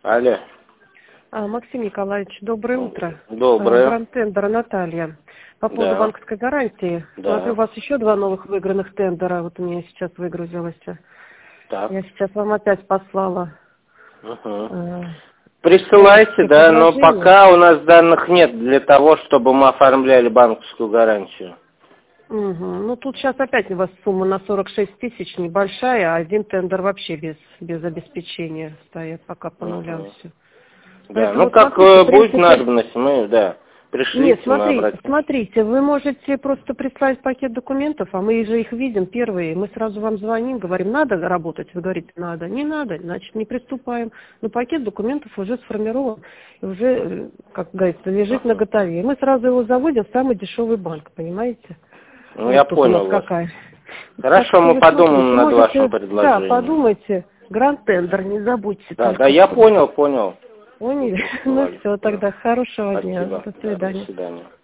Алло. Максим Николаевич, доброе утро. Доброе. Гранд-тендер Наталья. По поводу банковской гарантии. Да. Смотрю, у вас еще 2 новых выигранных тендера. Вот у меня сейчас выгрузилось. Так. Я сейчас вам опять послала. Присылайте, да, но пока у нас данных нет для того, чтобы мы оформляли банковскую гарантию. Ну, тут сейчас опять у вас сумма на 46 тысяч небольшая, а один тендер вообще без обеспечения стоит, пока по нулям все. Да, поэтому ну вот как смотрите, будет надобность, мы, пришлите, Нет, мы обратимся. смотрите, вы можете просто прислать пакет документов, а мы же их видим первые, мы сразу вам звоним, говорим, надо работать, вы говорите, надо, не надо, значит, не приступаем. Но пакет документов уже сформирован, уже, как говорится, лежит наготове. И мы сразу его заводим в самый дешевый банк, понимаете? Ну, я понял вас. Какая. Хорошо, мы подумаем над вашим предложением. Да, подумайте, гранд-тендер, не забудьте. Да, я понял. Поняли? Ну все, тогда хорошего дня. Спасибо. До свидания. До свидания.